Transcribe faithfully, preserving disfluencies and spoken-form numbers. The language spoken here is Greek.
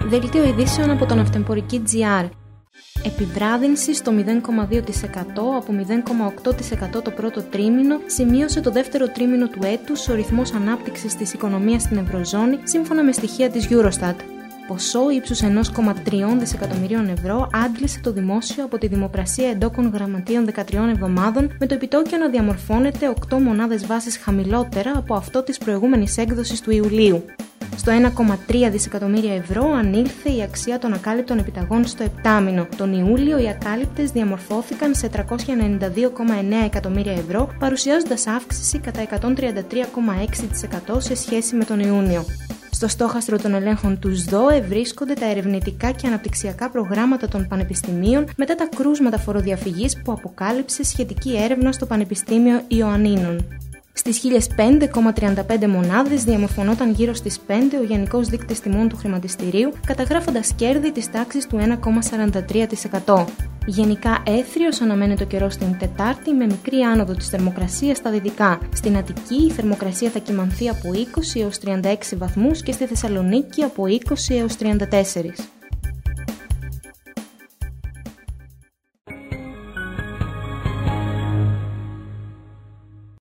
Δελτίο ειδήσεων από το Ναυτεμπορική τζι αρ. Επιβράδυνση στο μηδέν κόμμα δύο τοις εκατό από μηδέν κόμμα οκτώ τοις εκατό το πρώτο τρίμηνο σημείωσε το δεύτερο τρίμηνο του έτους ο ρυθμός ανάπτυξης της οικονομίας στην Ευρωζώνη, σύμφωνα με στοιχεία της Eurostat. Ποσό ύψους ένα κόμμα τρία δισεκατομμυρίων ευρώ άντλησε το δημόσιο από τη δημοπρασία εντόκων γραμματείων δεκατρείς εβδομάδων, με το επιτόκιο να διαμορφώνεται οκτώ μονάδες βάσης χαμηλότερα από αυτό της προηγούμενης έκδοσης του Ιουλίου. Στο ένα κόμμα τρία δισεκατομμύρια ευρώ ανήλθε η αξία των ακάλυπτων επιταγών στο επτάμηνο. Τον Ιούλιο οι ακάλυπτες διαμορφώθηκαν σε τριακόσια ενενήντα δύο κόμμα εννέα εκατομμύρια ευρώ, παρουσιάζοντας αύξηση κατά εκατόν τριάντα τρία κόμμα έξι τοις εκατό σε σχέση με τον Ιούνιο. Στο στόχαστρο των ελέγχων του ΣΔΟΕ βρίσκονται τα ερευνητικά και αναπτυξιακά προγράμματα των πανεπιστημίων μετά τα κρούσματα φοροδιαφυγής που αποκάλυψε σχετική έρευνα στο Πανεπιστήμιο Ιωαννίνων. Στις χίλιες πέντε κόμμα τριάντα πέντε μονάδες διαμορφωνόταν γύρω στις πέντε ο γενικός δείκτης τιμών του χρηματιστηρίου, καταγράφοντας κέρδη της τάξης του ένα κόμμα σαράντα τρία τοις εκατό. Γενικά έθριος αναμένεται ο καιρός την Τετάρτη, με μικρή άνοδο της θερμοκρασίας στα δυτικά. Στην Αττική η θερμοκρασία θα κυμανθεί από είκοσι έως τριάντα έξι βαθμούς και στη Θεσσαλονίκη από είκοσι έως τριάντα τέσσερα.